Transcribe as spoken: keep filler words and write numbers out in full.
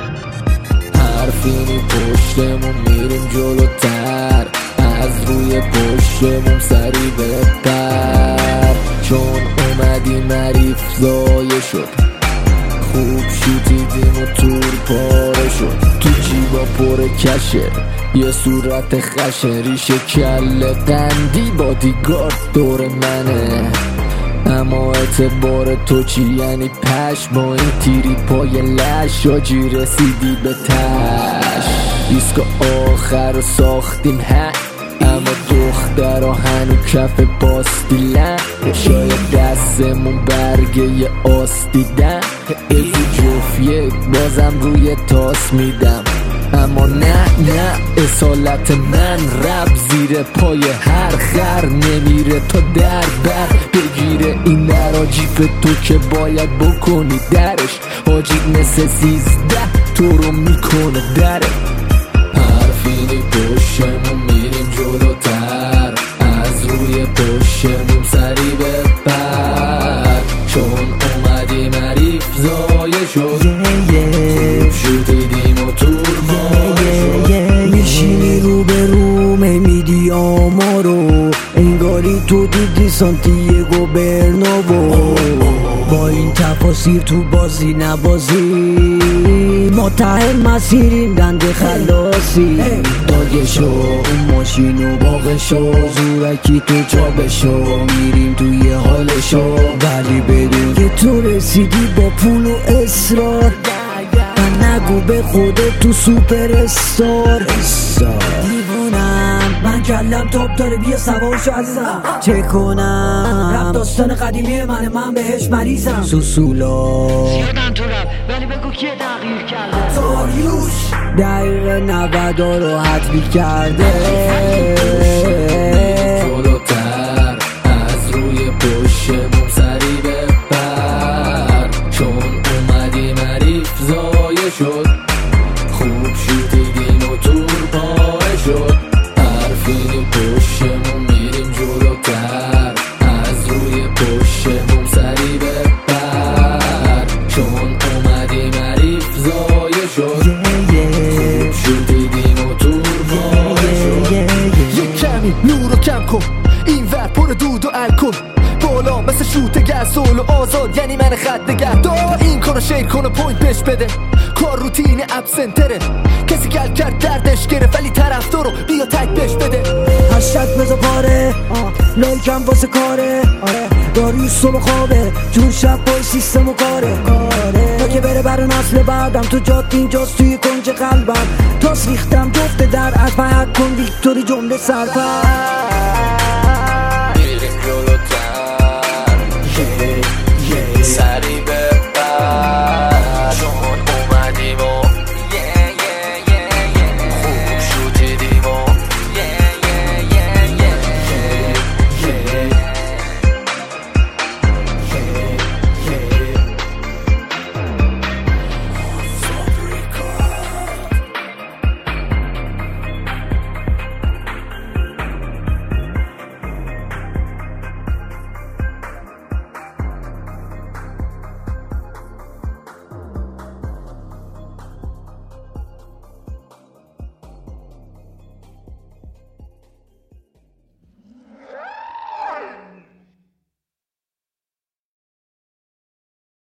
حرفینی پشتمون میریم جلوتر، از روی پشتمون سری بپر، چون اومدیم حریف زایه شد، خوب شوتیدیم و تور پاره شد، تو جیبا پر کشه یه صورت خشه، ریشه کله قندی بادیگارد دور منه، اما اعتبار تو چی؟ یعنی پش با این تیری پای لش، آجی رسیدی به تش، دیسک آخر رو ساختیم ها، اما دخترها هنو کف پاستیلن، شاید دستمون برگه یه آس دیدن، ازی جفت یک بازم روی تاس میدم، اما نه نه اصالت من رب زیر پای هر خر نمیره تا در بر بگیره این در جیف تو که باید بکنی درش، حاجی مثل سیزده تو رو میکنه دره، حرفینی پشتمون میریم جلوتر، از روی پشتمون سری بپر، چون اومدیم حریف زایه شد، خوب شدیدیم و تور باره شد، میشینی رو به رو میدی آمارو، انگاری تو دیدی سانتیاگو برنابو، با این تفاسیر تو بازی نبازی، متهم مسیریم دنده خلاصی، داگشو اون ماشینو باقشو، زورکی تو چابشو، میریم توی حالشو، ولی بدون که تو رسیدی با پول و اصرار، من نگو به خودت تو سوپر استار، دیوونم من کلم تاپ داره بیا سوارشو عزیزم، چه کنم رب داستان قدیمی منه من بهش مریضم، سوسولا زیادن تو رب ولی بگو کیه تغییر کرده، داریوش دقیقه نودا رو حتمی کرده، جلوتر از روی پشتمون سری بپر، چون اومدیم حریف زایه شد، خوب شوتیدیم و تور پاره شد، حرفینی پشتمون میریم جلوتر، از روی پشتمون سری بپر، چون اومدیم حریف زایه شد، خوب شوتیدیم و تور پاره شد، یک کمی نور رو کم کن، این ور پر دود و الکل، بالا مثل شوت گسول و آزاد، یعنی من خط نگه دار، این کارو شیر کن و پوینت بهش بده، کار روتین ابسنتره، کسی گل کرد دردش گرفت ولی طرفدارو بیا تک بهش بده، هشتگ بزا پاره لایکم واسه کاره، داریوش صبح خوابه جون شب پای سیستم و کاره، تا که بره بر نسل بعدم، تو جاد اینجاست توی کنج قلبم، تاس ریختم جفت در از پهک کن ویکتوری جمله سرپر، میریم جلوتر سری به